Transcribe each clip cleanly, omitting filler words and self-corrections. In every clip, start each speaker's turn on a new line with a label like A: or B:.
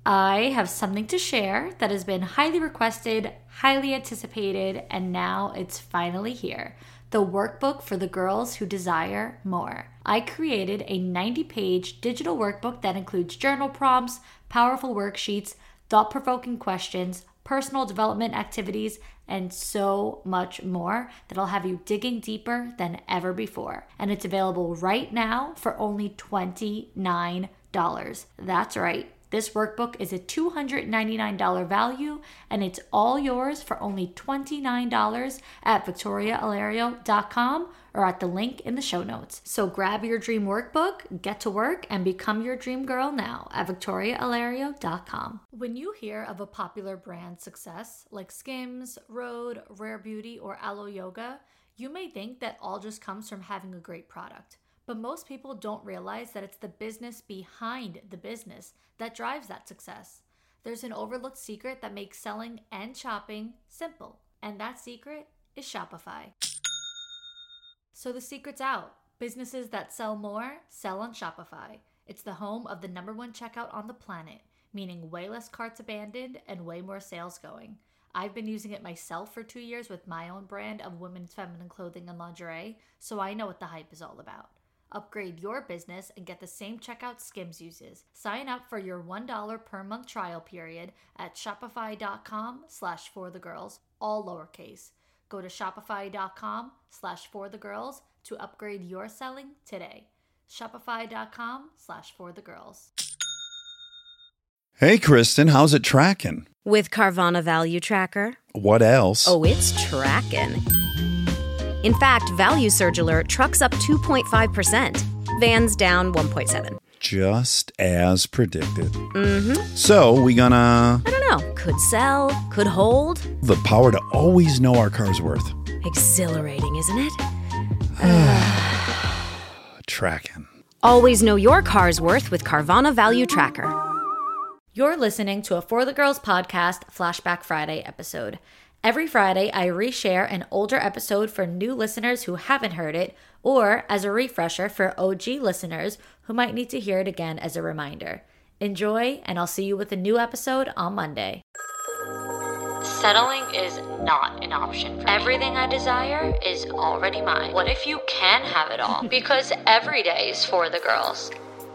A: I have something to share that has been highly requested, highly anticipated, and now it's finally here. The workbook for the girls who desire more. I created a 90-page digital workbook that includes journal prompts, powerful worksheets, thought-provoking questions, personal development activities, and so much more that'll have you digging deeper than ever before. And it's available right now for only $29. That's right. This workbook is a $299 value, and it's all yours for only $29 at victoriaalario.com or at the link in the show notes. So grab your dream workbook, get to work, and become your dream girl now at victoriaalario.com. When you hear of a popular brand success like Skims, Rhode, Rare Beauty, or Alo Yoga, you may think that all just comes from having a great product. But most people don't realize that it's the business behind the business that drives that success. There's an overlooked secret that makes selling and shopping simple, and that secret is Shopify. So the secret's out. Businesses that sell more sell on Shopify. It's the home of the #1 checkout on the planet, meaning way less carts abandoned and way more sales going. I've been using it myself for 2 years with my own brand of women's feminine clothing and lingerie, so I know what the hype is all about. Upgrade your business and get the same checkout Skims uses. Sign up for your $1 per month trial period at shopify.com/forthegirls, all lowercase. Go to shopify.com/forthegirls to upgrade your selling today. Shopify.com/forthegirls.
B: Hey, Kristen, how's it tracking?
C: With Carvana Value Tracker.
B: What else?
C: Oh, it's tracking. In fact, Value Surge Alert trucks up 2.5%. Vans down 1.7%.
B: Just as predicted.
C: Mm-hmm.
B: So, we gonna...
C: I don't know. Could sell, could hold.
B: The power to always know our car's worth.
C: Exhilarating, isn't it?
B: Tracking.
C: Always know your car's worth with Carvana Value Tracker.
A: You're listening to a For the Girls podcast Flashback Friday episode. Every Friday, I reshare an older episode for new listeners who haven't heard it, or as a refresher for OG listeners who might need to hear it again as a reminder. Enjoy, and I'll see you with a new episode on Monday. Settling is not an option for me. Everything I desire is already mine. What if you can have it all? Because every day is for the girls.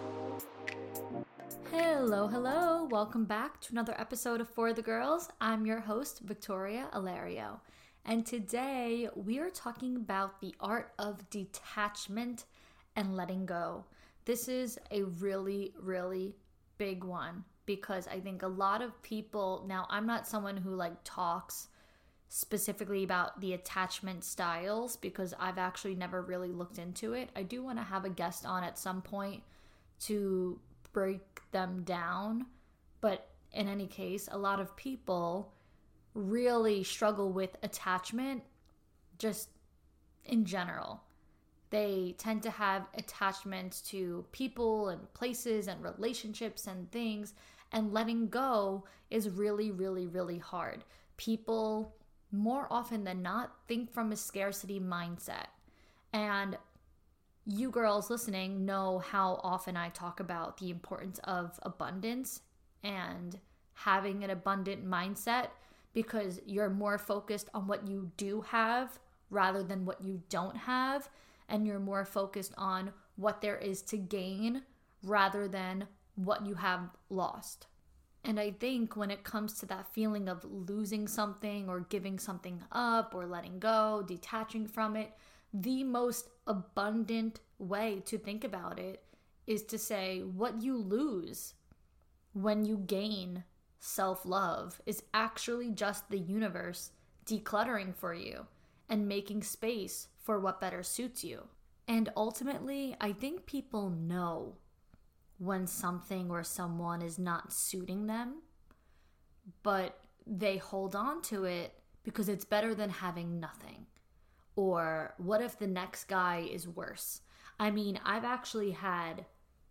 A: Hello. Welcome back to another episode of For the Girls. I'm your host, Victoria Alario. And today we are talking about the art of detachment and letting go. This is a really, really big one because I think a lot of people, now I'm not someone who talks specifically about the attachment styles because I've actually never really looked into it. I do want to have a guest on at some point to break them down, but in any case, a lot of people really struggle with attachment just in general. They tend to have attachments to people and places and relationships and things, and letting go is really, really, really hard. People, more often than not, think from a scarcity mindset. And you girls listening know how often I talk about the importance of abundance and having an abundant mindset because you're more focused on what you do have rather than what you don't have, and you're more focused on what there is to gain rather than what you have lost. And I think when it comes to that feeling of losing something or giving something up or letting go, detaching from it, the most abundant way to think about it is to say what you lose when you gain self-love is actually just the universe decluttering for you and making space for what better suits you. And ultimately, I think people know when something or someone is not suiting them, but they hold on to it because it's better than having nothing. Or what if the next guy is worse? I mean, I've actually had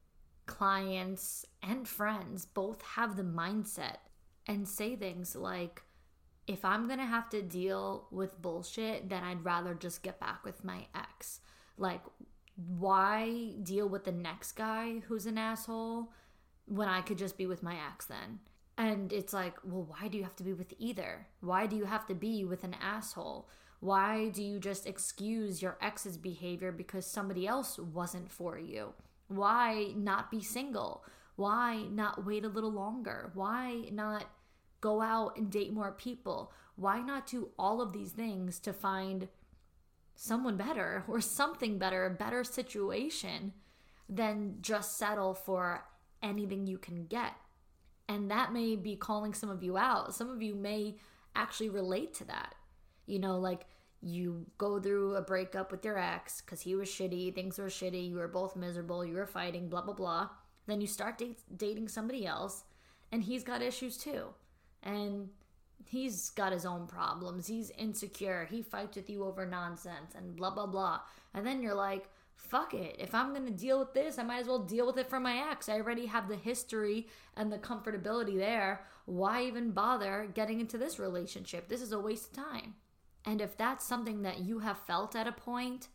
A: clients and friends both have the mindset and say things like, if I'm going to have to deal with bullshit, then I'd rather just get back with my ex. Like, why deal with the next guy who's an asshole when I could just be with my ex then? And it's like, well, why do you have to be with either? Why do you have to be with an asshole? Why do you just excuse your ex's behavior because somebody else wasn't for you? Why not be single? Why not wait a little longer? Why not go out and date more people? Why not do all of these things to find someone better or something better, a better situation, than just settle for anything you can get? And that may be calling some of you out. Some of you may actually relate to that. You know, like you go through a breakup with your ex because he was shitty, things were shitty, you were both miserable, you were fighting, blah, blah, blah. Then you start dating somebody else and he's got issues too. And he's got his own problems. He's insecure. He fights with you over nonsense and blah, blah, blah. And then you're like, fuck it. If I'm going to deal with this, I might as well deal with it from my ex. I already have the history and the comfortability there. Why even bother getting into this relationship? This is a waste of time. And if that's something that you have felt at a point,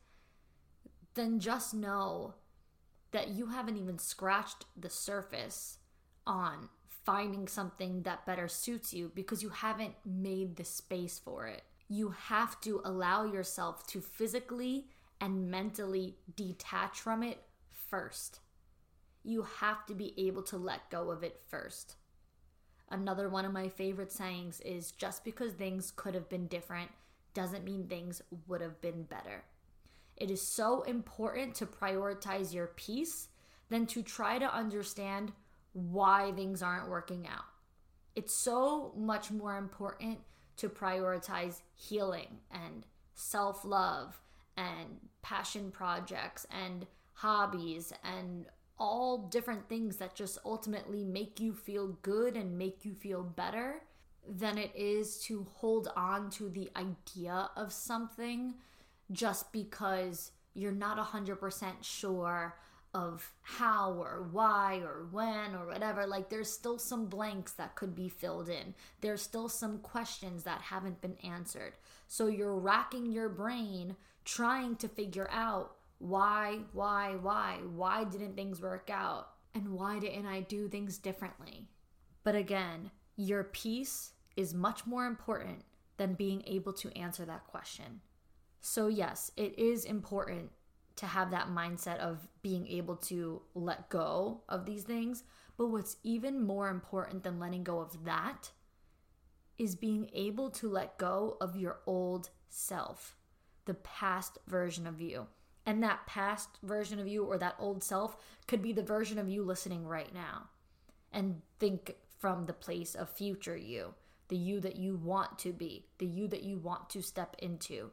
A: then just know that you haven't even scratched the surface on finding something that better suits you because you haven't made the space for it. You have to allow yourself to physically and mentally detach from it first. You have to be able to let go of it first. Another one of my favorite sayings is, just because things could have been different doesn't mean things would have been better. It is so important to prioritize your peace than to try to understand why things aren't working out. It's so much more important to prioritize healing and self-love and passion projects and hobbies and all different things that just ultimately make you feel good and make you feel better than it is to hold on to the idea of something just because you're not 100% sure of how or why or when or whatever. Like, there's still some blanks that could be filled in. There's still some questions that haven't been answered. So you're racking your brain trying to figure out why didn't things work out? And why didn't I do things differently? But again, your peace is much more important than being able to answer that question. So yes, it is important to have that mindset of being able to let go of these things. But what's even more important than letting go of that is being able to let go of your old self, the past version of you. And that past version of you or that old self could be the version of you listening right now. And think from the place of future you, the you that you want to be, the you that you want to step into.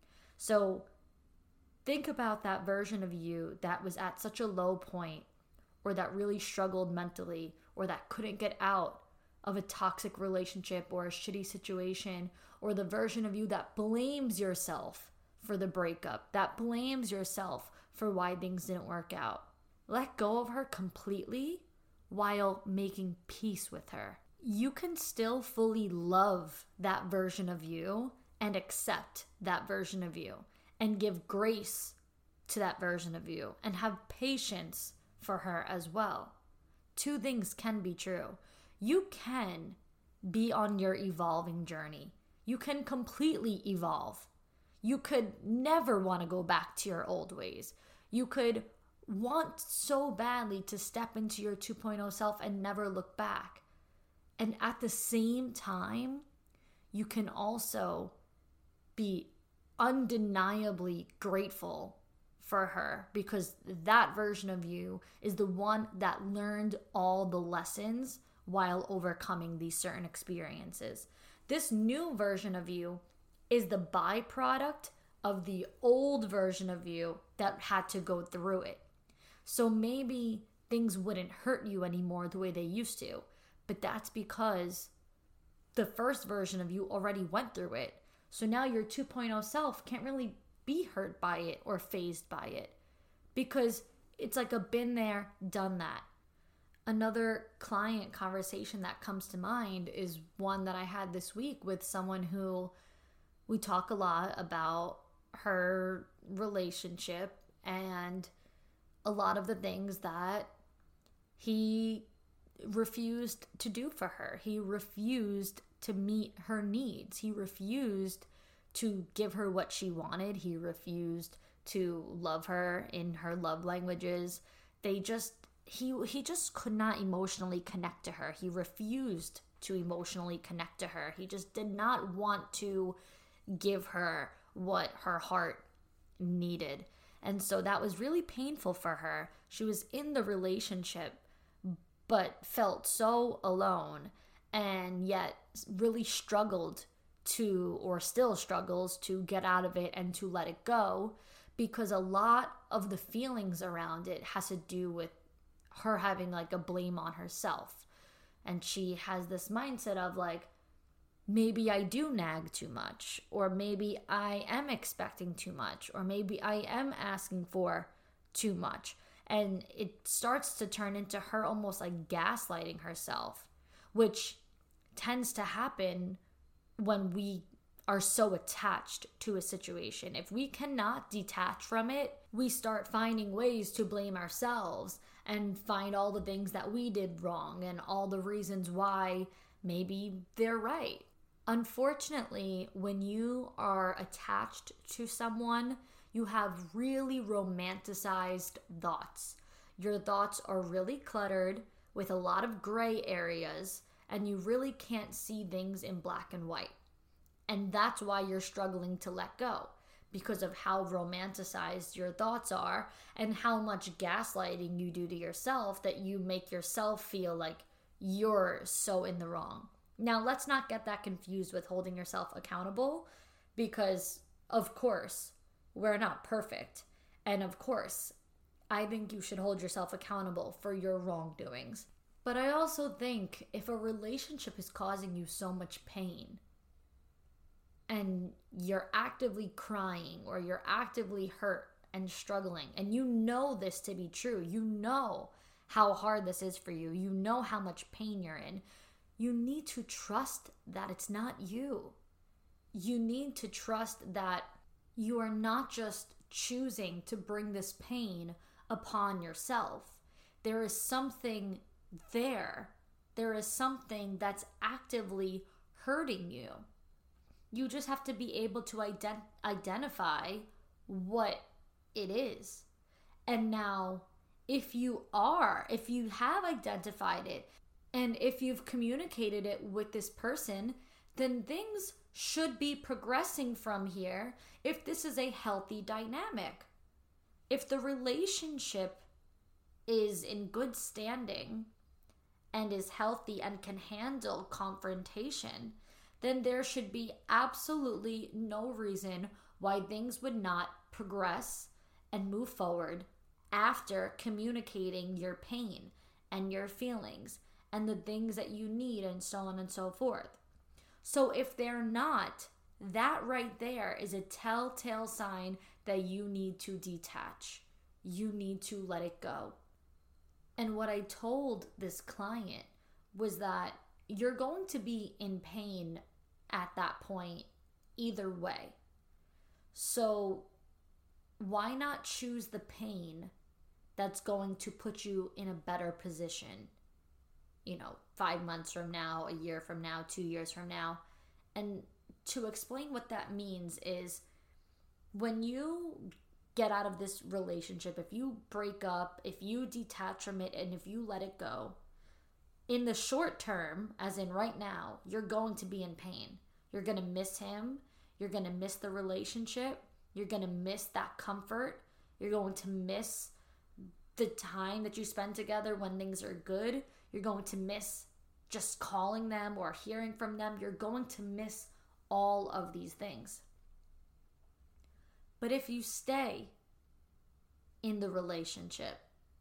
A: So think about that version of you that was at such a low point, or that really struggled mentally, or that couldn't get out of a toxic relationship or a shitty situation, or the version of you that blames yourself for the breakup, that blames yourself for why things didn't work out. Let go of her completely while making peace with her. You can still fully love that version of you and accept that version of you and give grace to that version of you and have patience for her as well. Two things can be true. You can be on your evolving journey. You can completely evolve. You could never want to go back to your old ways. You could want so badly to step into your 2.0 self and never look back. And at the same time, you can also be undeniably grateful for her, because that version of you is the one that learned all the lessons while overcoming these certain experiences. This new version of you is the byproduct of the old version of you that had to go through it. So maybe things wouldn't hurt you anymore the way they used to, but that's because the first version of you already went through it. So now your 2.0 self can't really be hurt by it or fazed by it, because it's like a been there, done that. Another client conversation that comes to mind is one that I had this week with someone who we talk a lot about her relationship and a lot of the things that he refused to do for her. He refused to meet her needs. He refused to give her what she wanted. He refused to love her in her love languages. He just could not emotionally connect to her. He refused to emotionally connect to her. He just did not want to give her what her heart needed. And so that was really painful for her. She was in the relationship, but felt so alone, and yet really struggled to, or still struggles to, get out of it and to let it go, because a lot of the feelings around it has to do with her having like a blame on herself. And she has this mindset of like, maybe I do nag too much, or maybe I am expecting too much, or maybe I am asking for too much. And it starts to turn into her almost like gaslighting herself, which tends to happen when we are so attached to a situation. If we cannot detach from it, we start finding ways to blame ourselves and find all the things that we did wrong and all the reasons why maybe they're right. Unfortunately, when you are attached to someone, you have really romanticized thoughts. Your thoughts are really cluttered with a lot of gray areas, and you really can't see things in black and white. And that's why you're struggling to let go, because of how romanticized your thoughts are and how much gaslighting you do to yourself that you make yourself feel like you're so in the wrong. Now, let's not get that confused with holding yourself accountable, because of course, we're not perfect. And of course, I think you should hold yourself accountable for your wrongdoings. But I also think if a relationship is causing you so much pain, and you're actively crying, or you're actively hurt and struggling, and you know this to be true, you know how hard this is for you, you know how much pain you're in, you need to trust that it's not you. You need to trust that you are not just choosing to bring this pain upon yourself. There is something there. There is something that's actively hurting you. You just have to be able to identify what it is. And now, if you have identified it, and if you've communicated it with this person, then things should be progressing from here if this is a healthy dynamic. If the relationship is in good standing and is healthy and can handle confrontation, then there should be absolutely no reason why things would not progress and move forward after communicating your pain and your feelings and the things that you need, and so on and so forth. So if they're not, that right there is a telltale sign that you need to detach. You need to let it go. And what I told this client was that you're going to be in pain at that point either way. So why not choose the pain that's going to put you in a better position? 5 months from now, a year from now, 2 years from now. And to explain what that means is, when you get out of this relationship, if you break up, if you detach from it, and if you let it go, in the short term, as in right now, you're going to be in pain. You're going to miss him. You're going to miss the relationship. You're going to miss that comfort. You're going to miss the time that you spend together when things are good. You're going to miss just calling them or hearing from them. You're going to miss all of these things. But if you stay in the relationship,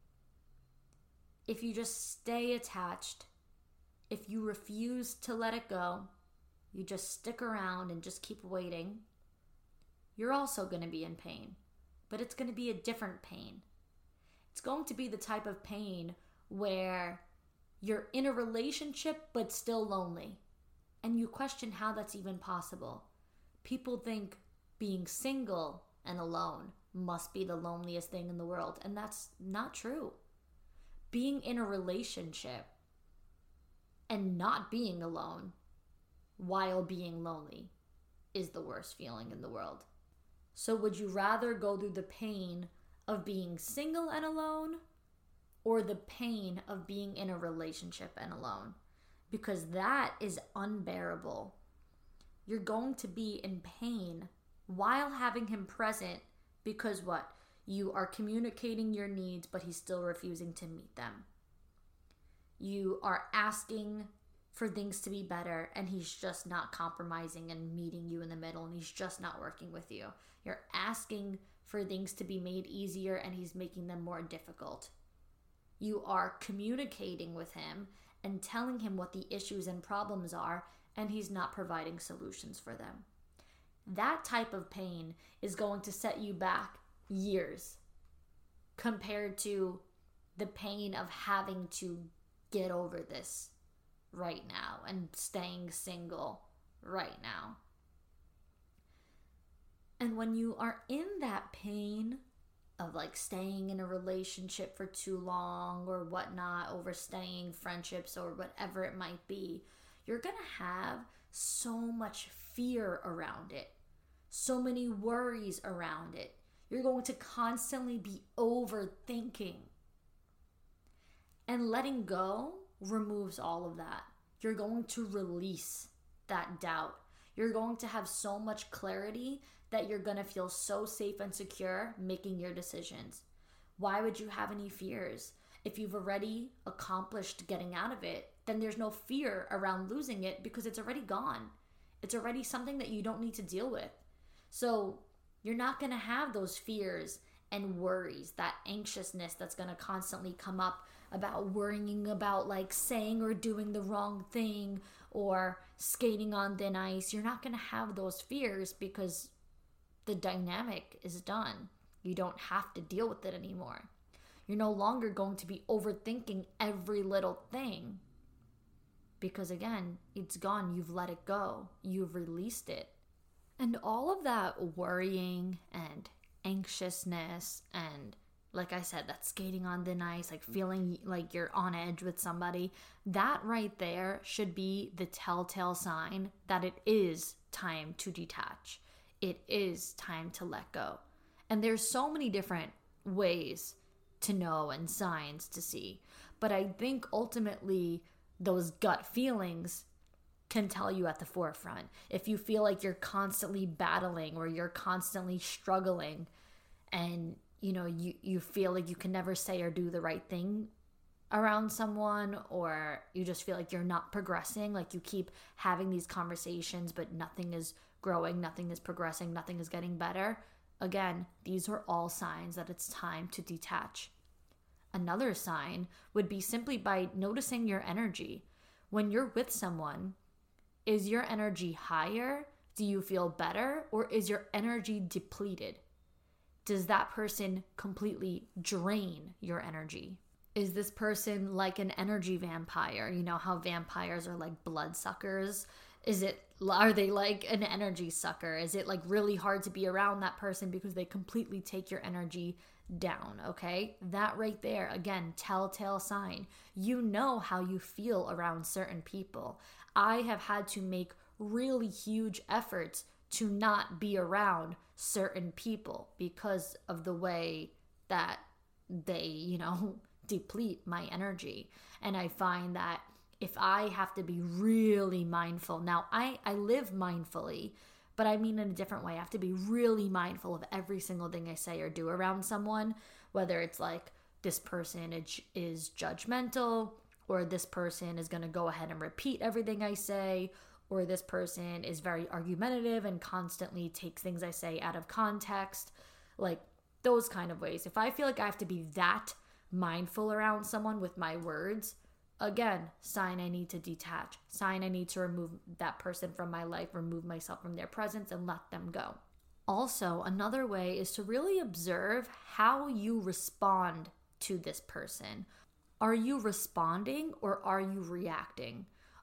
A: if you just stay attached, if you refuse to let it go, you just stick around and just keep waiting, you're also going to be in pain. But it's going to be a different pain. It's going to be the type of pain where you're in a relationship but still lonely. And you question how that's even possible. People think being single and alone must be the loneliest thing in the world. And that's not true. Being in a relationship And not being alone while being lonely is the worst feeling in the world. So would you rather go through the pain of being single and alone, or the pain of being in a relationship and alone? Because that is unbearable. You're going to be in pain while having him present because what? You are communicating your needs, but he's still refusing to meet them. You are asking for things to be better, and he's just not compromising and meeting you in the middle, and he's just not working with you. You're asking for things to be made easier, and he's making them more difficult. You are communicating with him and telling him what the issues and problems are, and he's not providing solutions for them. That type of pain is going to set you back years compared to the pain of having to get over this right now and staying single right now. And when you are in that pain of like staying in a relationship for too long or whatnot, overstaying friendships or whatever it might be, you're gonna have so much fear around it, so many worries around it. You're going to constantly be overthinking. And letting go removes all of that. You're going to release that doubt. You're going to have so much clarity that you're going to feel so safe and secure making your decisions. Why would you have any fears? If you've already accomplished getting out of it, then there's no fear around losing it because it's already gone. It's already something that you don't need to deal with. So you're not going to have those fears and worries, that anxiousness that's going to constantly come up about worrying about like saying or doing the wrong thing or skating on thin ice. You're not going to have those fears because the dynamic is done. You don't have to deal with it anymore. You're no longer going to be overthinking every little thing because again, it's gone. You've let it go. You've released it. And all of that worrying and anxiousness and, like I said, that skating on thin ice, like feeling like you're on edge with somebody, that right there should be the telltale sign that it is time to detach. It is time to let go. And there's so many different ways to know and signs to see. But I think ultimately those gut feelings can tell you at the forefront. If you feel like you're constantly battling or you're constantly struggling and you feel like you can never say or do the right thing around someone, or you just feel like you're not progressing, like you keep having these conversations but nothing is growing, nothing is progressing, nothing is getting better, again, these are all signs that it's time to detach. Another sign would be simply by noticing your energy. When you're with someone, is your energy higher? Do you feel better? Or is your energy depleted? Does that person completely drain your energy? Is this person like an energy vampire? You know how vampires are like bloodsuckers? Are they like an energy sucker? Is it like really hard to be around that person because they completely take your energy down? Okay, that right there, again, telltale sign. You know how you feel around certain people. I have had to make really huge efforts to not be around certain people because of the way that they, deplete my energy. And I find that if I have to be really mindful, now I live mindfully, but I mean in a different way. I have to be really mindful of every single thing I say or do around someone, whether it's like this person is judgmental, or this person is going to go ahead and repeat everything I say, or this person is very argumentative and constantly takes things I say out of context, like those kind of ways. If I feel like I have to be that mindful around someone with my words, again, sign I need to detach, sign I need to remove that person from my life, remove myself from their presence and let them go. Also, another way is to really observe how you respond to this person. Are you responding or are you reacting?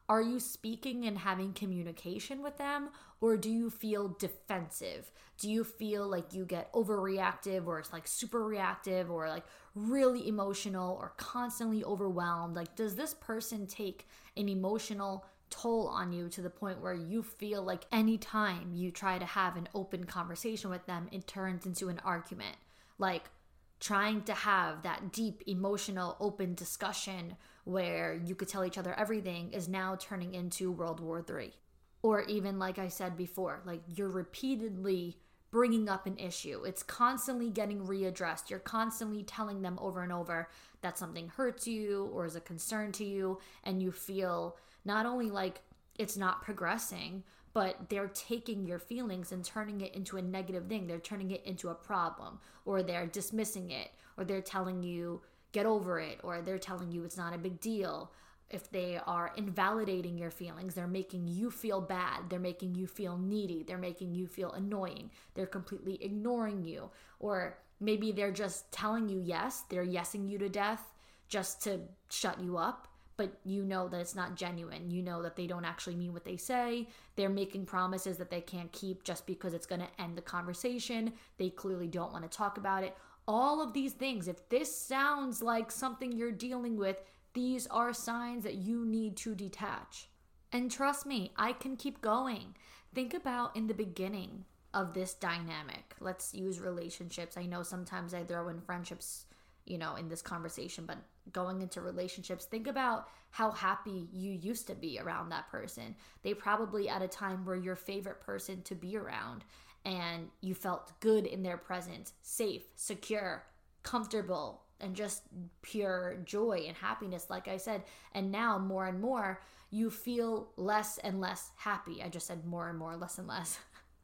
A: Are you speaking and having communication with them, or do you feel defensive? Do you feel like you get overreactive, or it's like super reactive, or like really emotional, or constantly overwhelmed? Like, does this person take an emotional toll on you to the point where you feel like anytime you try to have an open conversation with them, it turns into an argument? Like, trying to have that deep, emotional, open discussion where you could tell each other everything is now turning into World War III. Or even, like I said before, like you're repeatedly bringing up an issue. It's constantly getting readdressed. You're constantly telling them over and over that something hurts you or is a concern to you, and you feel not only like it's not progressing, but they're taking your feelings and turning it into a negative thing. They're turning it into a problem, or they're dismissing it, or they're telling you, get over it, or they're telling you it's not a big deal. If they are invalidating your feelings, they're making you feel bad. They're making you feel needy. They're making you feel annoying. They're completely ignoring you. Or maybe they're just telling you yes. They're yesing you to death just to shut you up. But you know that it's not genuine. You know that they don't actually mean what they say. They're making promises that they can't keep just because it's going to end the conversation. They clearly don't want to talk about it. All of these things, if this sounds like something you're dealing with, these are signs that you need to detach. And trust me, I can keep going. Think about in the beginning of this dynamic. Let's use relationships. I know sometimes I throw in friendships, in this conversation, but going into relationships, think about how happy you used to be around that person. They probably at a time were your favorite person to be around, and you felt good in their presence, safe, secure, comfortable, and just pure joy and happiness, like I said. And now more and more, you feel less and less happy. I just said more and more, less and less.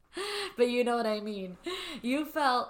A: But you know what I mean. You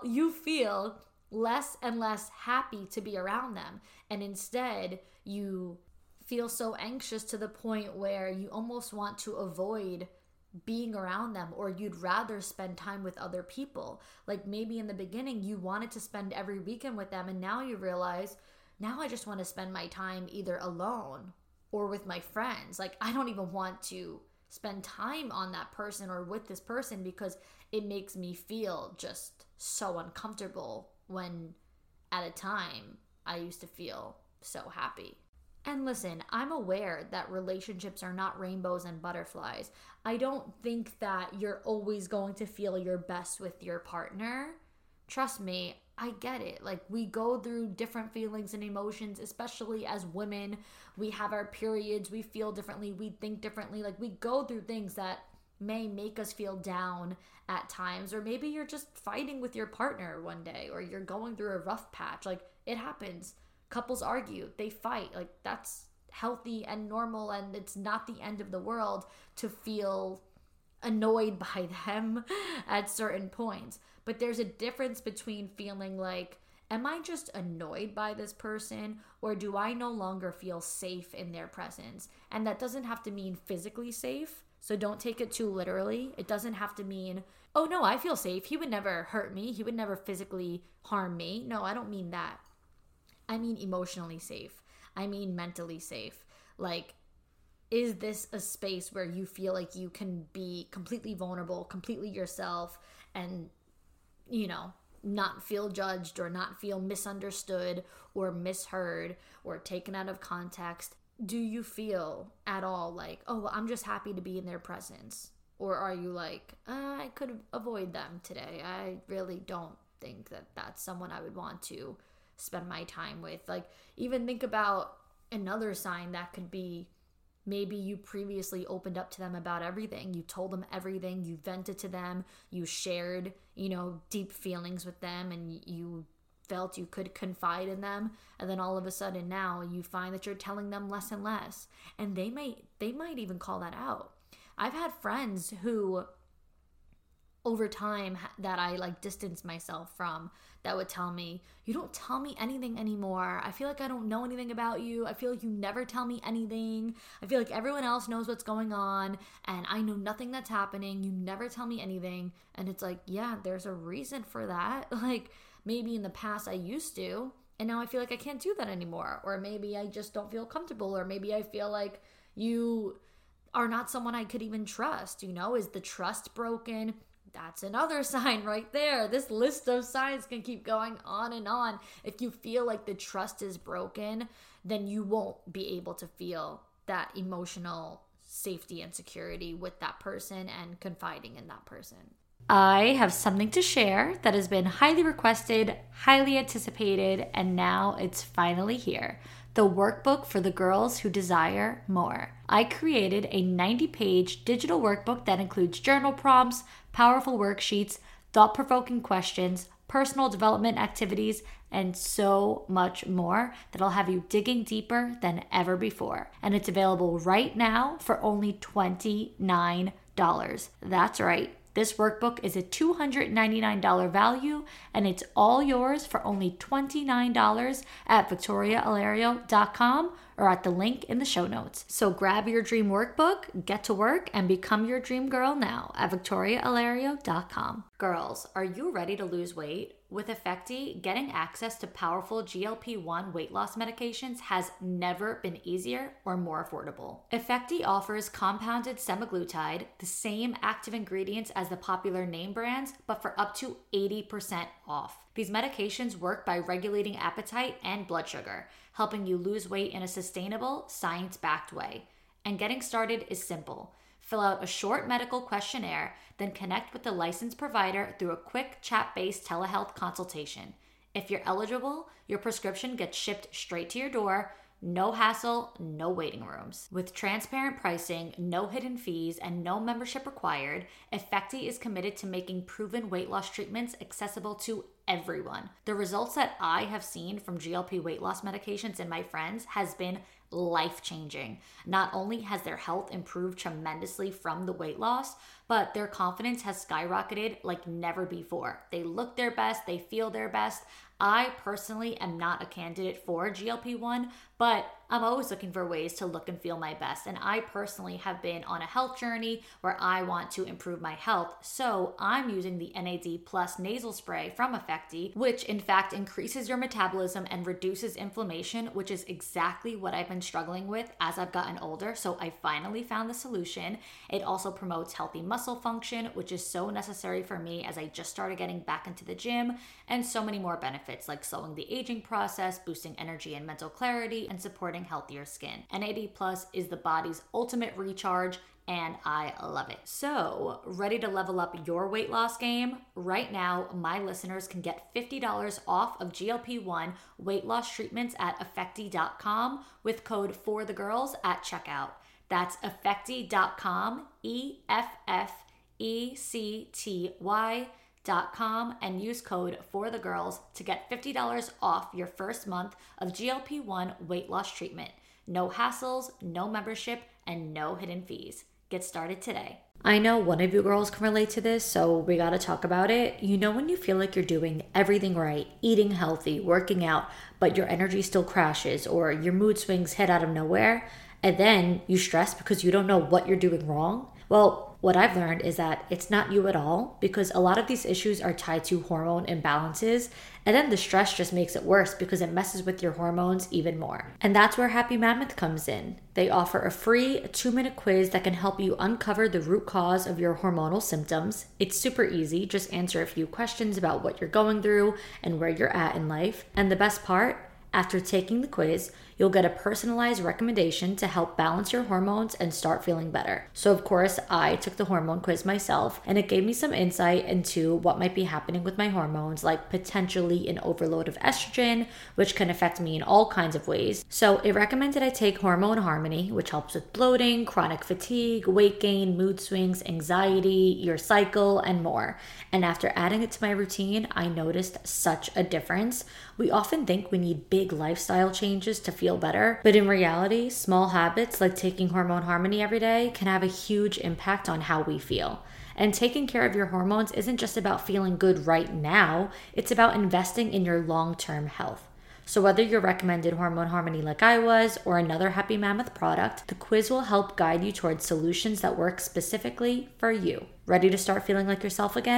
A: feel less and less happy to be around them. And instead, you feel so anxious to the point where you almost want to avoid being around them, or you'd rather spend time with other people. Like maybe in the beginning you wanted to spend every weekend with them, and now you realize, now I just want to spend my time either alone or with my friends. Like I don't even want to spend time on that person or with this person because it makes me feel just so uncomfortable, when at a time I used to feel so happy. And listen, I'm aware that relationships are not rainbows and butterflies. I don't think that you're always going to feel your best with your partner. Trust me, I get it. Like we go through different feelings and emotions, especially as women. We have our periods, we feel differently, we think differently. Like we go through things that may make us feel down at times, or maybe you're just fighting with your partner one day, or you're going through a rough patch. Like it happens. Couples argue, they fight. Like that's healthy and normal, and it's not the end of the world to feel annoyed by them at certain points. But there's a difference between feeling like, am I just annoyed by this person, or do I no longer feel safe in their presence? And that doesn't have to mean physically safe. So don't take it too literally. It doesn't have to mean, oh no, I feel safe. He would never hurt me. He would never physically harm me. No, I don't mean that. I mean emotionally safe. I mean mentally safe. Like, is this a space where you feel like you can be completely vulnerable, completely yourself, and, not feel judged or not feel misunderstood or misheard or taken out of context? Do you feel at all like, oh, well, I'm just happy to be in their presence? Or are you like, I could avoid them today. I really don't think that that's someone I would want to spend my time with. Like, even think about another sign that could be, maybe you previously opened up to them about everything. You told them everything. You vented to them. You shared, deep feelings with them, and you felt you could confide in them. And then all of a sudden now you find that you're telling them less and less. And they might even call that out. I've had friends who, over time, that I distance myself from, that would tell me, you don't tell me anything anymore. I feel like I don't know anything about you. I feel like you never tell me anything. I feel like everyone else knows what's going on, and I know nothing that's happening. You never tell me anything. And it's like, yeah, there's a reason for that. Like, maybe in the past I used to, and now I feel like I can't do that anymore. Or maybe I just don't feel comfortable. Or maybe I feel like you are not someone I could even trust. Is the trust broken? That's another sign right there. This list of signs can keep going on and on. If you feel like the trust is broken, then you won't be able to feel that emotional safety and security with that person and confiding in that person. I have something to share that has been highly requested, highly anticipated, and now it's finally here. The workbook for the girls who desire more. I created a 90-page digital workbook that includes journal prompts, powerful worksheets, thought-provoking questions, personal development activities, and so much more that'll have you digging deeper than ever before. And it's available right now for only $29. That's right. This workbook is a $299 value, and it's all yours for only $29 at victoriaalario.com or at the link in the show notes. So grab your dream workbook, get to work, and become your dream girl now at victoriaalario.com. Girls, are you ready to lose weight? With Effecti, getting access to powerful GLP-1 weight loss medications has never been easier or more affordable. Effecti offers compounded semaglutide, the same active ingredients as the popular name brands, but for up to 80% off. These medications work by regulating appetite and blood sugar, helping you lose weight in a sustainable, science-backed way. And getting started is simple. Fill out a short medical questionnaire, then connect with the licensed provider through a quick chat-based telehealth consultation. If you're eligible, your prescription gets shipped straight to your door. No hassle, no waiting rooms. With transparent pricing, no hidden fees, and no membership required, Effecti is committed to making proven weight loss treatments accessible to everyone. The results that I have seen from GLP weight loss medications in my friends has been life-changing. Not only has their health improved tremendously from the weight loss, but their confidence has skyrocketed like never before. They look their best, they feel their best. I personally am not a candidate for GLP-1, but I'm always looking for ways to look and feel my best. And I personally have been on a health journey where I want to improve my health. So I'm using the NAD Plus nasal spray from Effecti, which in fact increases your metabolism and reduces inflammation, which is exactly what I've been struggling with as I've gotten older. So I finally found the solution. It also promotes healthy muscle function, which is so necessary for me as I just started getting back into the gym, and so many more benefits like slowing the aging process, boosting energy and mental clarity, and supporting healthier skin. NAD Plus is the body's ultimate recharge, and I love it. So, ready to level up your weight loss game? Right now, my listeners can get $50 off of GLP-1 weight loss treatments at Effecti.com with code FORTHEGIRLS at checkout. That's Effecti.com, EFFECTY.com, and use code FORTHEGIRLS to get $50 off your first month of GLP-1 weight loss treatment. No hassles, no membership, and no hidden fees. Get started today. I know one of you girls can relate to this, so we gotta talk about it. When you feel like you're doing everything right, eating healthy, working out, but your energy still crashes or your mood swings hit out of nowhere, and then you stress because you don't know what you're doing wrong? Well, what I've learned is that it's not you at all, because a lot of these issues are tied to hormone imbalances, and then the stress just makes it worse because it messes with your hormones even more. And that's where Happy Mammoth comes in. They offer a free 2-minute quiz that can help you uncover the root cause of your hormonal symptoms. It's super easy, just answer a few questions about what you're going through and where you're at in life. And the best part, after taking the quiz, you'll get a personalized recommendation to help balance your hormones and start feeling better. So of course, I took the hormone quiz myself, and it gave me some insight into what might be happening with my hormones, like potentially an overload of estrogen, which can affect me in all kinds of ways. So it recommended I take Hormone Harmony, which helps with bloating, chronic fatigue, weight gain, mood swings, anxiety, your cycle, and more. And after adding it to my routine, I noticed such a difference. We often think we need big lifestyle changes to feel better, but in reality, small habits like taking Hormone Harmony every day can have a huge impact on how we feel. And taking care of your hormones isn't just about feeling good right now, it's about investing in your long-term health. So whether you're recommended Hormone Harmony like I was, or another Happy Mammoth product, the quiz will help guide you towards solutions that work specifically for you. Ready to start feeling like yourself again?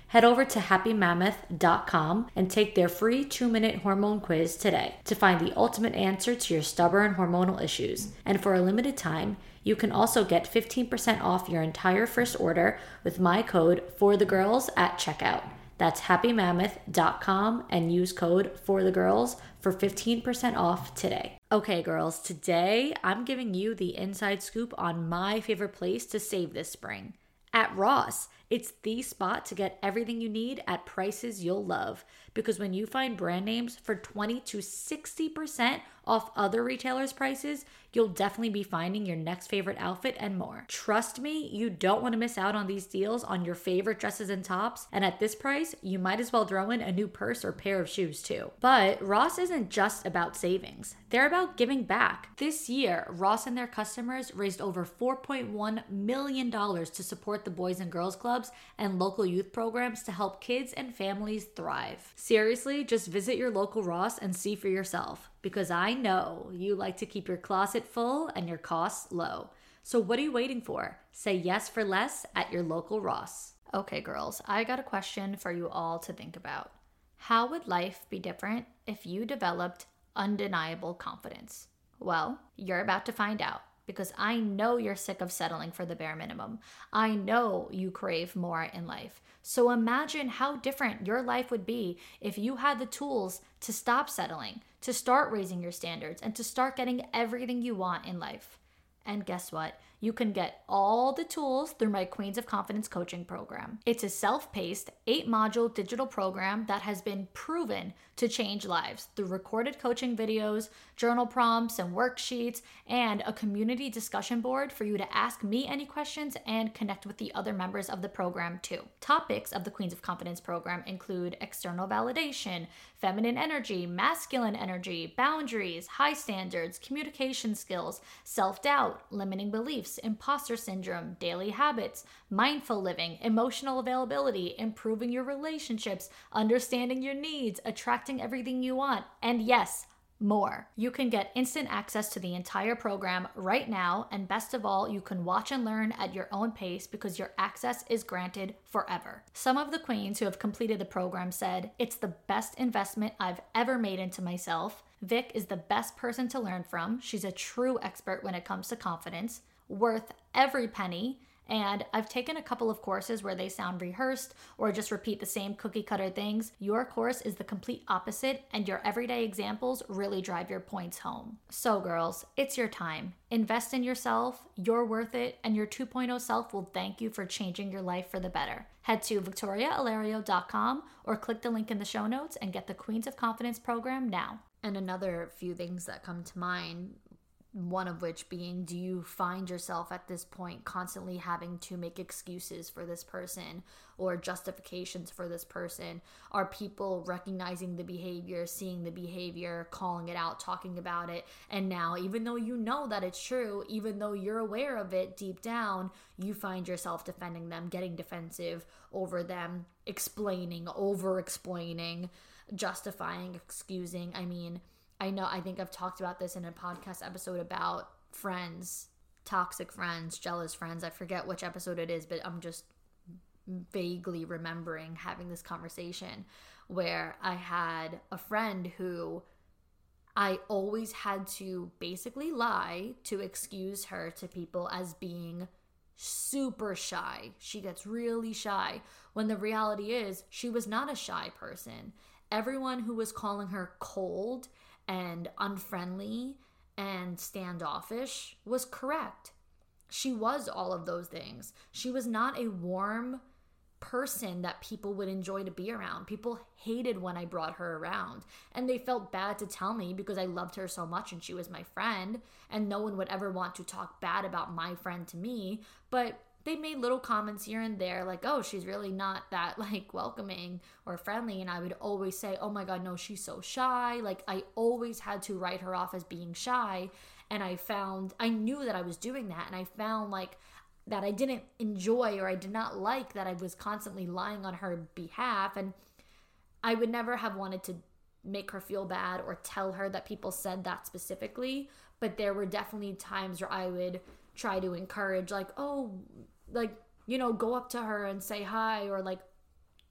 A: Head over to happymammoth.com and take their free 2-minute hormone quiz today to find the ultimate answer to your stubborn hormonal issues. And for a limited time, you can also get 15% off your entire first order with my code FORTHEGIRLS at checkout. That's happymammoth.com and use code FORTHEGIRLS for 15% off today. Okay, girls, today I'm giving you the inside scoop on my favorite place to save this spring. At Ross, it's the spot to get everything you need at prices you'll love. Because when you find brand names for 20 to 60% off other retailers' prices, you'll definitely be finding your next favorite outfit and more. Trust me, you don't want to miss out on these deals on your favorite dresses and tops. And at this price, you might as well throw in a new purse or pair of shoes too. But Ross isn't just about savings. They're about giving back. This year, Ross and their customers raised over $4.1 million to support the Boys and Girls Clubs and local youth programs to help kids and families thrive. Seriously, just visit your local Ross and see for yourself, because I know you like to keep your closet full and your costs low. So what are you waiting for? Say yes for less at your local Ross. Okay, girls, I got a question for you all to think about. How would life be different if you developed undeniable confidence? Well, you're about to find out, because I know you're sick of settling for the bare minimum. I know you crave more in life. So imagine how different your life would be if you had the tools to stop settling, to start raising your standards, and to start getting everything you want in life. And guess what? You can get all the tools through my Queens of Confidence coaching program. It's a self-paced, 8-module digital program that has been proven to change lives through recorded coaching videos, journal prompts and worksheets, and a community discussion board for you to ask me any questions and connect with the other members of the program too. Topics of the Queens of Confidence program include external validation, feminine energy, masculine energy, boundaries, high standards, communication skills, self-doubt, limiting beliefs, imposter syndrome, daily habits, mindful living, emotional availability, improving your relationships, understanding your needs, attracting everything you want, and yes, more. You can get instant access to the entire program right now, and best of all, you can watch and learn at your own pace because your access is granted forever. Some of the queens who have completed the program said, "It's the best investment I've ever made into myself. Vic is the best person to learn from. She's a true expert when it comes to confidence, worth every penny. And I've taken a couple of courses where they sound rehearsed or just repeat the same cookie cutter things. Your course is the complete opposite, and your everyday examples really drive your points home." So girls, it's your time. Invest in yourself, you're worth it, and your 2.0 self will thank you for changing your life for the better. Head to victoriaalario.com or click the link in the show notes and get the Queens of Confidence program now. And another few things that come to mind, one of which being, do you find yourself at this point constantly having to make excuses for this person or justifications for this person? Are people recognizing the behavior, seeing the behavior, calling it out, talking about it, and now even though you know that it's true, even though you're aware of it deep down, you find yourself defending them, getting defensive over them, explaining, over-explaining, justifying, excusing? I think I've talked about this in a podcast episode about friends, toxic friends, jealous friends. I forget which episode it is, but I'm just vaguely remembering having this conversation where I had a friend who I always had to basically lie to excuse her to people as being super shy. She gets really shy, when the reality is she was not a shy person. Everyone who was calling her cold and unfriendly and standoffish was correct. She was all of those things. She was not a warm person that people would enjoy to be around. People hated when I brought her around, and they felt bad to tell me because I loved her so much and she was my friend, and no one would ever want to talk bad about my friend to me. But they made little comments here and there like, "Oh, she's really not that welcoming or friendly." And I would always say, "Oh my God, no, she's so shy." I always had to write her off as being shy. And I knew that I was doing that. And I found that I didn't enjoy, or I did not like that I was constantly lying on her behalf. And I would never have wanted to make her feel bad or tell her that people said that specifically. But there were definitely times where I would try to encourage, go up to her and say hi, or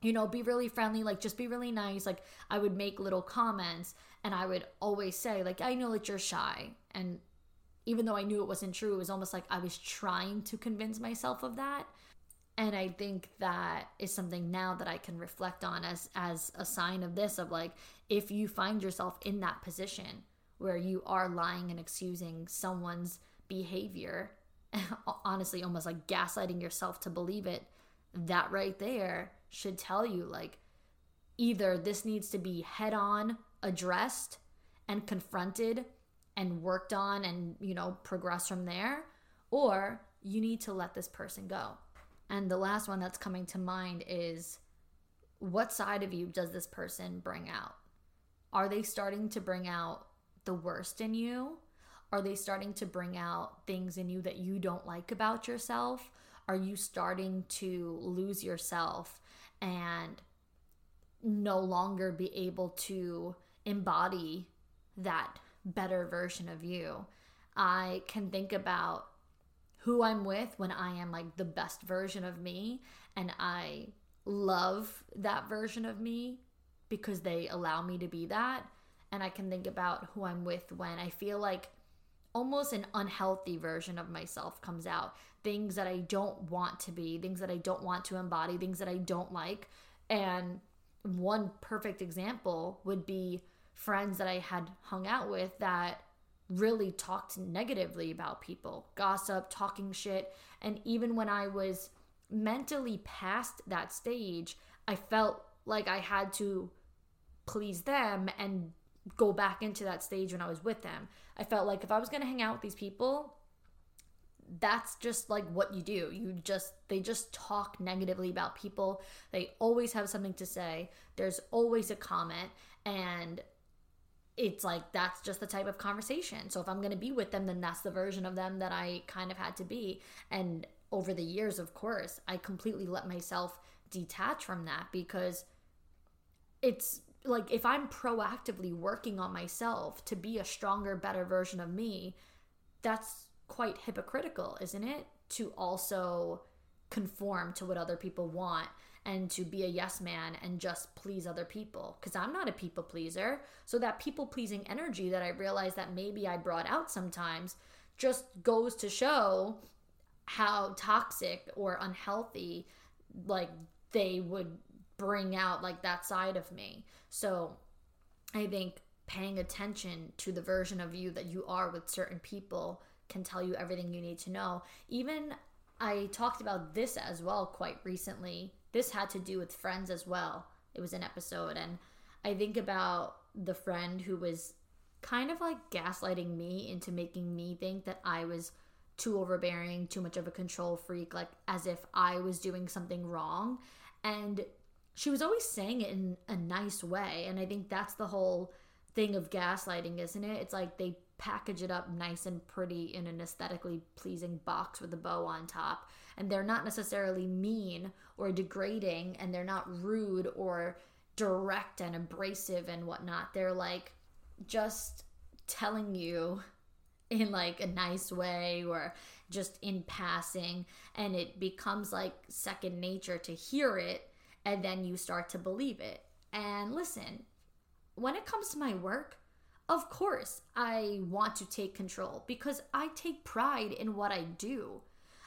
A: be really friendly, like just be really nice. Like I would make little comments and I would always say like, I know that you're shy. And even though I knew it wasn't true, it was almost like I was trying to convince myself of that. And I think that is something now that I can reflect on as a sign of this, of like, if you find yourself in that position where you are lying and excusing someone's behavior, honestly, almost like gaslighting yourself to believe it, that right there should tell you like, either this needs to be head on addressed and confronted and worked on and, progress from there, or you need to let this person go. And the last one that's coming to mind is, what side of you does this person bring out? Are they starting to bring out the worst in you? Are they starting to bring out things in you that you don't like about yourself? Are you starting to lose yourself and no longer be able to embody that better version of you? I can think about who I'm with when I am like the best version of me, and I love that version of me because they allow me to be that. And I can think about who I'm with when I feel like almost an unhealthy version of myself comes out. Things that I don't want to be, things that I don't want to embody, things that I don't like. And one perfect example would be friends that I had hung out with that really talked negatively about people, gossip, talking shit. And even when I was mentally past that stage, I felt like I had to please them and go back into that stage when I was with them. I felt like if I was going to hang out with these people, that's just like what you do. They just talk negatively about people. They always have something to say. There's always a comment, and it's like, that's just the type of conversation. So if I'm going to be with them, then that's the version of them that I kind of had to be. And over the years, of course, I completely let myself detach from that, because it's like, if I'm proactively working on myself to be a stronger, better version of me, that's quite hypocritical, isn't it? To also conform to what other people want and to be a yes man and just please other people, because I'm not a people pleaser. So that people pleasing energy that I realized that maybe I brought out sometimes just goes to show how toxic or unhealthy like they would bring out like that side of me. So I think paying attention to the version of you that you are with certain people can tell you everything you need to know. Even I talked about this as well quite recently. This had to do with friends as well. It was an episode, and I think about the friend who was kind of like gaslighting me into making me think that I was too overbearing, too much of a control freak, like as if I was doing something wrong. And she was always saying it in a nice way. And I think that's the whole thing of gaslighting, isn't it? It's like they package it up nice and pretty in an aesthetically pleasing box with a bow on top. And they're not necessarily mean or degrading, and they're not rude or direct and abrasive and whatnot. They're like just telling you in like a nice way or just in passing, and it becomes like second nature to hear it, and then you start to believe it. And listen, when it comes to my work, of course I want to take control because I take pride in what I do.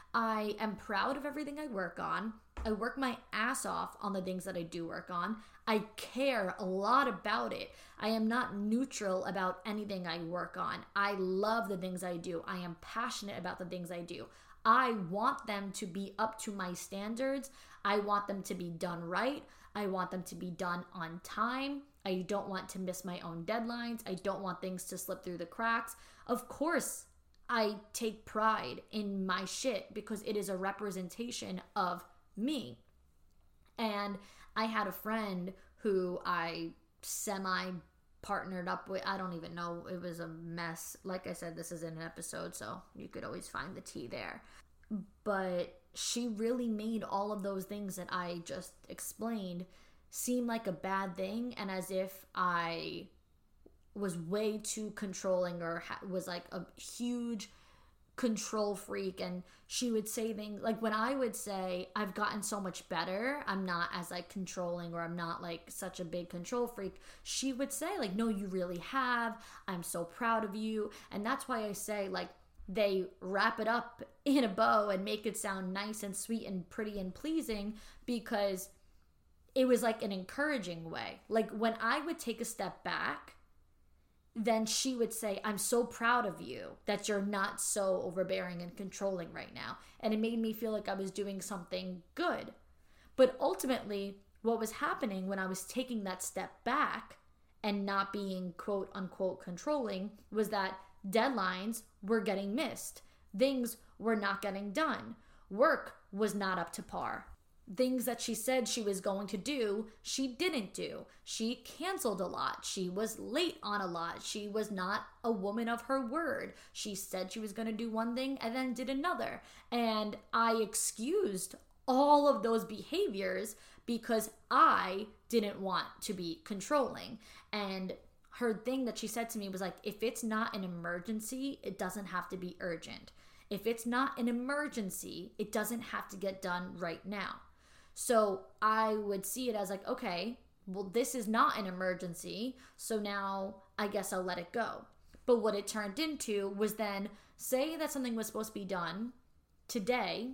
A: I am proud of everything I work on. I work my ass off on the things that I do work on. I care a lot about it. I am not neutral about anything I work on. I love the things I do. I am passionate about the things I do. I want them to be up to my standards. I want them to be done right. I want them to be done on time. I don't want to miss my own deadlines. I don't want things to slip through the cracks. Of course, I take pride in my shit because it is a representation of me. And I had a friend who I semi-partnered up with. I don't even know. It was a mess. Like I said, this is in an episode, so you could always find the tea there. But she really made all of those things that I just explained seem like a bad thing, and as if I was way too controlling or was like a huge control freak, and she would say things like, when I would say I've gotten so much better, I'm not as like controlling, or I'm not like such a big control freak, she would say like, no, you really have, I'm so proud of you. And that's why I say like they wrap it up in a bow and make it sound nice and sweet and pretty and pleasing, because it was like an encouraging way. Like when I would take a step back, then she would say, I'm so proud of you that you're not so overbearing and controlling right now. And it made me feel like I was doing something good. But ultimately, what was happening when I was taking that step back and not being quote unquote controlling was that deadlines were getting missed. Things were not getting done. Work was not up to par. Things that she said she was going to do, she didn't do. She canceled a lot. She was late on a lot. She was not a woman of her word. She said she was going to do one thing and then did another. And I excused all of those behaviors because I didn't want to be controlling. And her thing that she said to me was like, if it's not an emergency, it doesn't have to be urgent. If it's not an emergency, it doesn't have to get done right now. So I would see it as like, okay, well, this is not an emergency, so now I guess I'll let it go. But what it turned into was then, say that something was supposed to be done today,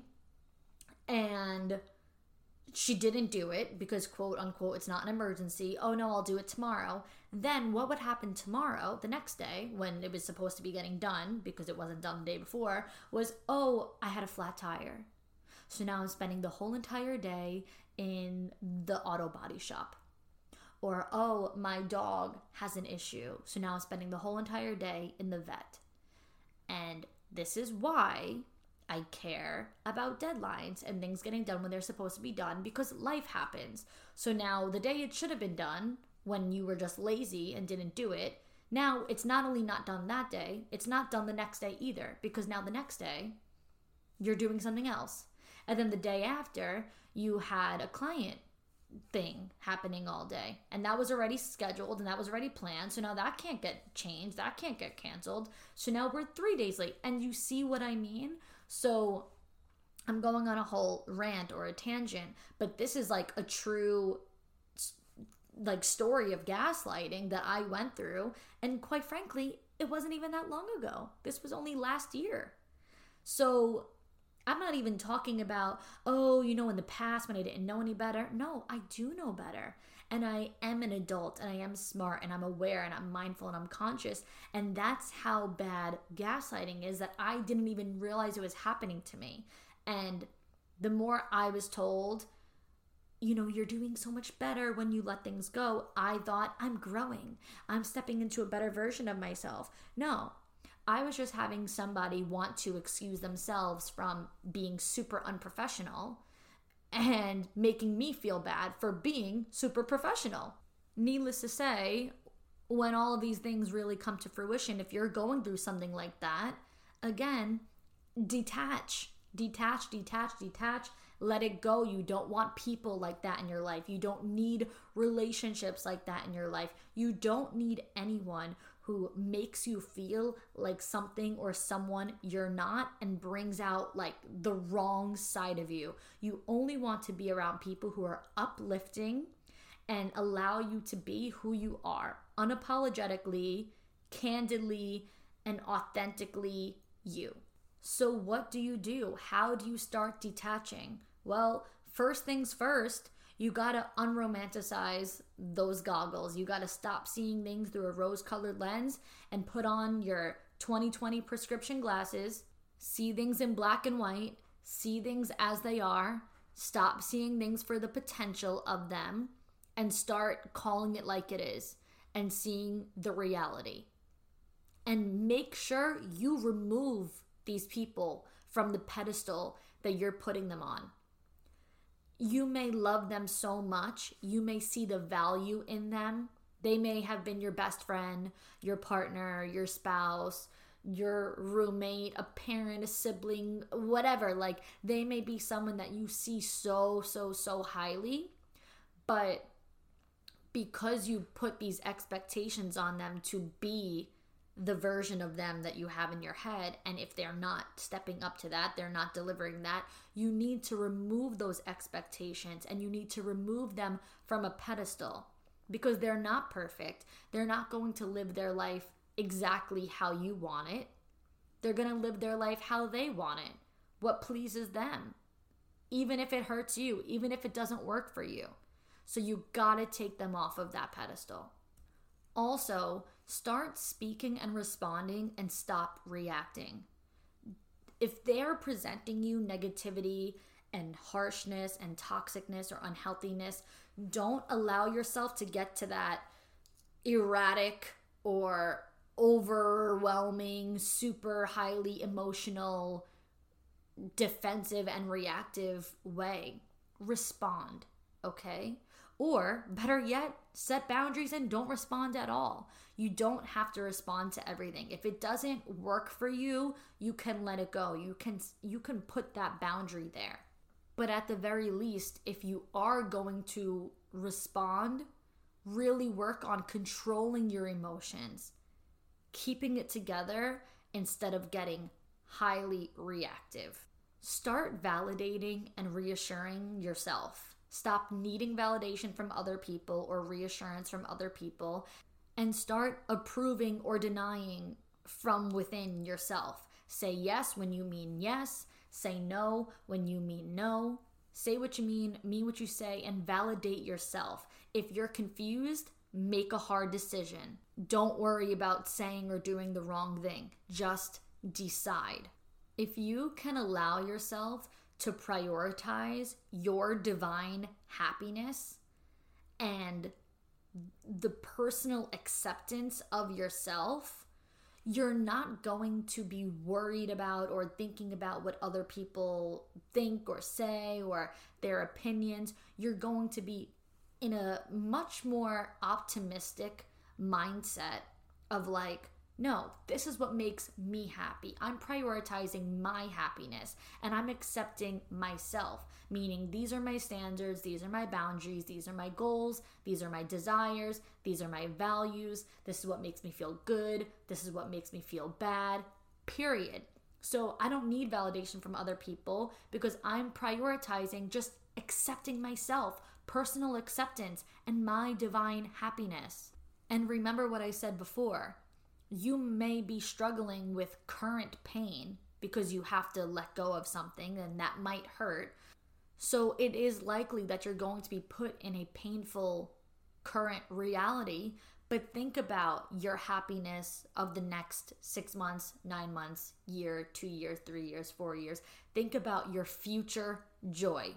A: and she didn't do it because, quote unquote, it's not an emergency. Oh no, I'll do it tomorrow. Then what would happen tomorrow, the next day, when it was supposed to be getting done because it wasn't done the day before, was, oh, I had a flat tire. So now I'm spending the whole entire day in the auto body shop. Or, oh, my dog has an issue. So now I'm spending the whole entire day in the vet. And this is why I care about deadlines and things getting done when they're supposed to be done, because life happens. So now the day it should have been done, when you were just lazy and didn't do it, now it's not only not done that day, it's not done the next day either, because now the next day you're doing something else. And then the day after, you had a client thing happening all day. And that was already scheduled and that was already planned. So now that can't get changed. That can't get canceled. So now we're 3 days late. And you see what I mean? So I'm going on a whole rant or a tangent, but this is like a true like story of gaslighting that I went through. And quite frankly, it wasn't even that long ago. This was only last year. So I'm not even talking about, oh, you know, in the past when I didn't know any better. No, I do know better. And I am an adult and I am smart and I'm aware and I'm mindful and I'm conscious. And that's how bad gaslighting is, that I didn't even realize it was happening to me. And the more I was told, you know, you're doing so much better when you let things go, I thought, I'm growing. I'm stepping into a better version of myself. No. I was just having somebody want to excuse themselves from being super unprofessional and making me feel bad for being super professional. Needless to say, when all of these things really come to fruition, if you're going through something like that, again, detach. Let it go. You don't want people like that in your life. You don't need relationships like that in your life. You don't need anyone who makes you feel like something or someone you're not and brings out like the wrong side of you. You only want to be around people who are uplifting and allow you to be who you are, unapologetically, candidly, and authentically you. So what do you do? How do you start detaching? Well, first things first, you gotta unromanticize those goggles. You gotta stop seeing things through a rose-colored lens and put on your 20/20 prescription glasses. See things in black and white. See things as they are. Stop seeing things for the potential of them and start calling it like it is and seeing the reality. And make sure you remove these people from the pedestal that you're putting them on. You may love them so much. You may see the value in them. They may have been your best friend, your partner, your spouse, your roommate, a parent, a sibling, whatever. Like, they may be someone that you see so highly, but because you put these expectations on them to be the version of them that you have in your head. And if they're not stepping up to that, they're not delivering that, you need to remove those expectations and you need to remove them from a pedestal, because they're not perfect. They're not going to live their life exactly how you want it. They're going to live their life how they want it, what pleases them, even if it hurts you, even if it doesn't work for you. So you got to take them off of that pedestal. Also, start speaking and responding and stop reacting. If they're presenting you negativity and harshness and toxicness or unhealthiness, don't allow yourself to get to that erratic or overwhelming, super highly emotional, defensive and reactive way. Respond, okay? Or better yet, set boundaries and don't respond at all. You don't have to respond to everything. If it doesn't work for you, you can let it go. You can put that boundary there. But at the very least, if you are going to respond, really work on controlling your emotions, keeping it together instead of getting highly reactive. Start validating and reassuring yourself. Stop needing validation from other people or reassurance from other people, and start approving or denying from within yourself. Say yes when you mean yes. Say no when you mean no. Say what you mean what you say, and validate yourself. If you're confused, make a hard decision. Don't worry about saying or doing the wrong thing. Just decide. If you can allow yourself to prioritize your divine happiness and the personal acceptance of yourself, you're not going to be worried about or thinking about what other people think or say or their opinions. You're going to be in a much more optimistic mindset of like, no, this is what makes me happy. I'm prioritizing my happiness and I'm accepting myself, meaning these are my standards, these are my boundaries, these are my goals, these are my desires, these are my values, this is what makes me feel good, this is what makes me feel bad, period. So I don't need validation from other people because I'm prioritizing just accepting myself, personal acceptance, and my divine happiness. And remember what I said before. You may be struggling with current pain because you have to let go of something and that might hurt. So it is likely that you're going to be put in a painful current reality, but think about your happiness of the next 6 months, 9 months, year, 2 years, 3 years, 4 years. Think about your future joy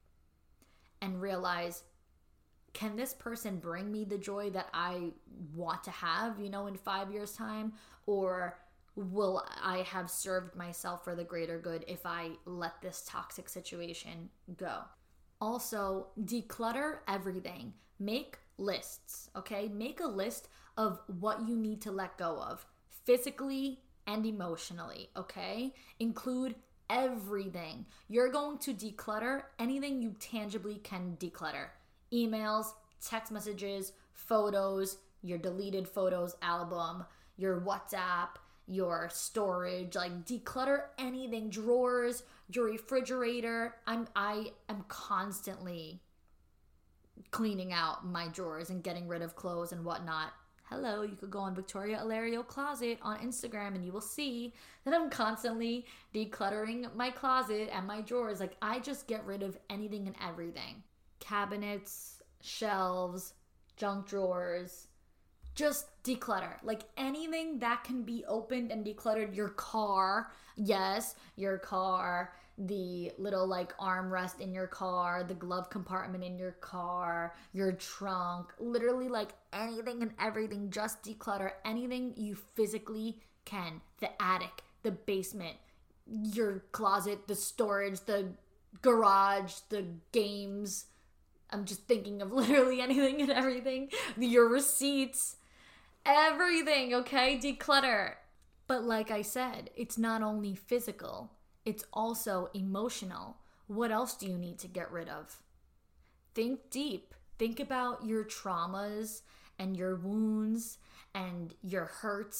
A: and realize, can this person bring me the joy that I want to have, in 5 years' time? Or will I have served myself for the greater good if I let this toxic situation go? Also, declutter everything. Make lists, okay? Make a list of what you need to let go of, physically and emotionally, okay? Include everything. You're going to declutter anything you tangibly can declutter. Emails, text messages, photos, your deleted photos album, your WhatsApp, your storage, like declutter anything, drawers, your refrigerator. I am constantly cleaning out my drawers and getting rid of clothes and whatnot. Hello, you could go on Victoria Alario Closet on Instagram and you will see that I'm constantly decluttering my closet and my drawers. Like, I just get rid of anything and everything. Cabinets, shelves, junk drawers, just declutter. Like anything that can be opened and decluttered. Your car, yes, your car, the little like armrest in your car, the glove compartment in your car, your trunk, literally like anything and everything. Just declutter anything you physically can. The attic, the basement, your closet, the storage, the garage, the games. I'm just thinking of literally anything and everything. Your receipts, everything, okay? Declutter. But like I said, it's not only physical, it's also emotional. What else do you need to get rid of? Think deep. Think about your traumas and your wounds and your hurts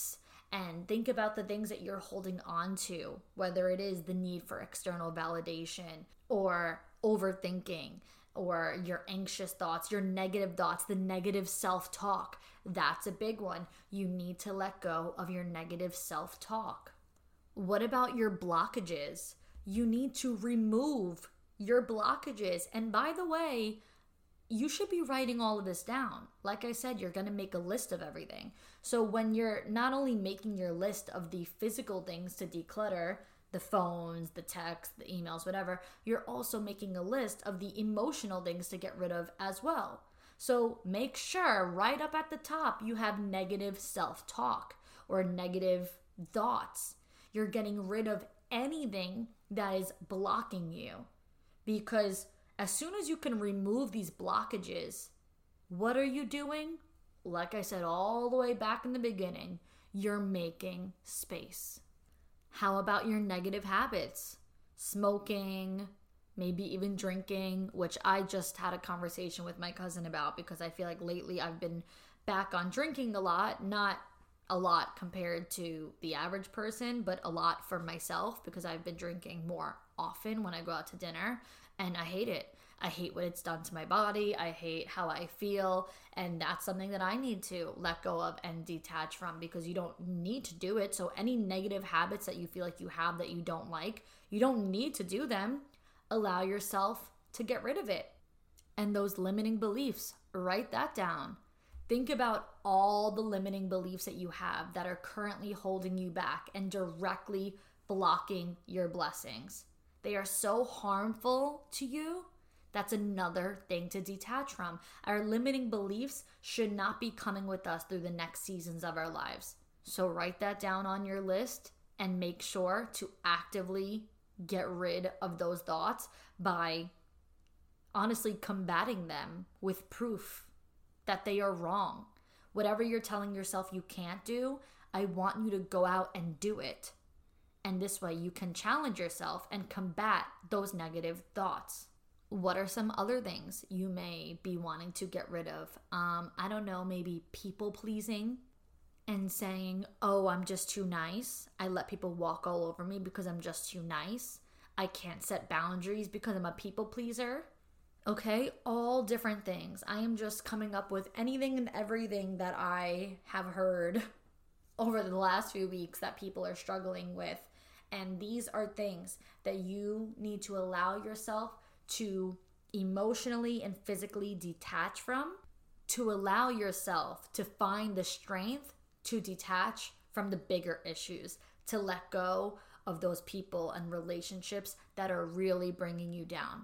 A: and think about the things that you're holding on to, whether it is the need for external validation or overthinking or your anxious thoughts, your negative thoughts, the negative self-talk. That's a big one. You need to let go of your negative self-talk. What about your blockages? You need to remove your blockages. And by the way, you should be writing all of this down. Like I said, you're going to make a list of everything. So when you're not only making your list of the physical things to declutter, the phones, the texts, the emails, whatever, you're also making a list of the emotional things to get rid of as well. So make sure right up at the top you have negative self-talk or negative thoughts. You're getting rid of anything that is blocking you, because as soon as you can remove these blockages, what are you doing? Like I said all the way back in the beginning, you're making space. How about your negative habits? Smoking, maybe even drinking, which I just had a conversation with my cousin about because I feel like lately I've been back on drinking a lot. Not a lot compared to the average person, but a lot for myself because I've been drinking more often when I go out to dinner, and I hate it. I hate what it's done to my body. I hate how I feel, and that's something that I need to let go of and detach from, because you don't need to do it. So any negative habits that you feel like you have that you don't like, you don't need to do them. Allow yourself to get rid of it. And those limiting beliefs, write that down. Think about all the limiting beliefs that you have that are currently holding you back and directly blocking your blessings. They are so harmful to you. That's another thing to detach from. Our limiting beliefs should not be coming with us through the next seasons of our lives. So write that down on your list and make sure to actively get rid of those thoughts by honestly combating them with proof that they are wrong. Whatever you're telling yourself you can't do, I want you to go out and do it. And this way you can challenge yourself and combat those negative thoughts. What are some other things you may be wanting to get rid of? I don't know, maybe people pleasing and saying, oh, I'm just too nice. I let people walk all over me because I'm just too nice. I can't set boundaries because I'm a people pleaser. Okay, all different things. I am just coming up with anything and everything that I have heard over the last few weeks that people are struggling with. And these are things that you need to allow yourself to emotionally and physically detach from, to allow yourself to find the strength to detach from the bigger issues, to let go of those people and relationships that are really bringing you down.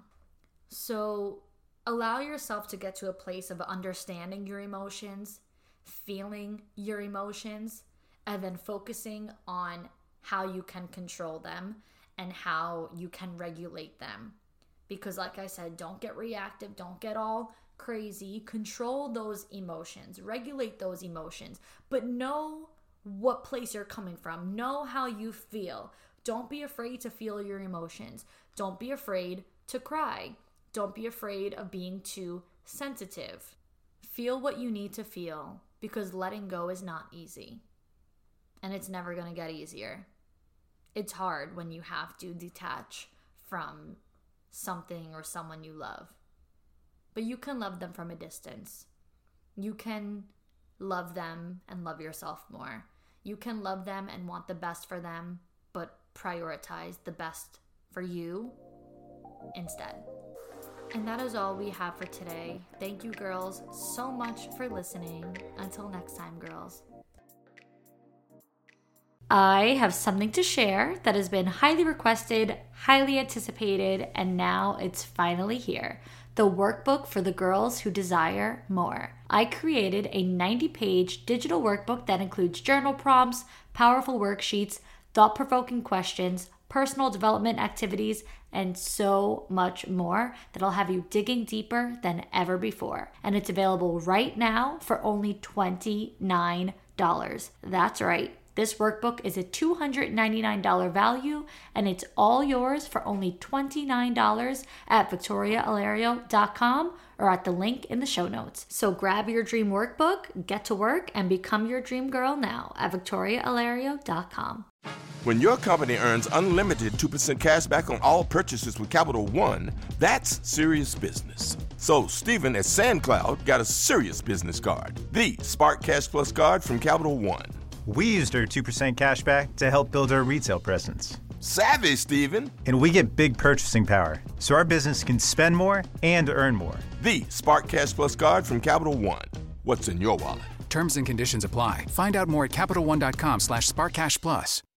A: So allow yourself to get to a place of understanding your emotions, feeling your emotions, and then focusing on how you can control them and how you can regulate them. Because like I said, don't get reactive, don't get all crazy. Control those emotions, regulate those emotions, but know what place you're coming from. Know how you feel. Don't be afraid to feel your emotions. Don't be afraid to cry. Don't be afraid of being too sensitive. Feel what you need to feel, because letting go is not easy. And it's never going to get easier. It's hard when you have to detach from something or someone you love. But you can love them from a distance. You can love them and love yourself more. You can love them and want the best for them, but prioritize the best for you instead. And that is all we have for today. Thank you, girls, so much for listening. Until next time, girls. I have something to share that has been highly requested, highly anticipated, and now it's finally here. The workbook for the girls who desire more. I created a 90-page digital workbook that includes journal prompts, powerful worksheets, thought-provoking questions, personal development activities, and so much more that'll have you digging deeper than ever before. And it's available right now for only $29. That's right, This workbook is a $299 value, and it's all yours for only $29 at victoriaalario.com or at the link in the show notes. So grab your dream workbook, get to work, and become your dream girl now at victoriaalario.com.
D: When your company earns unlimited 2% cash back on all purchases with Capital One, that's serious business. So Stephen at SandCloud got a serious business card, the Spark Cash Plus card from Capital One.
E: We used our 2% cash back to help build our retail presence.
D: Savvy, Stephen.
E: And we get big purchasing power, so our business can spend more and earn more.
D: The Spark Cash Plus card from Capital One. What's in your wallet?
F: Terms and conditions apply. Find out more at CapitalOne.com/SparkCashPlus.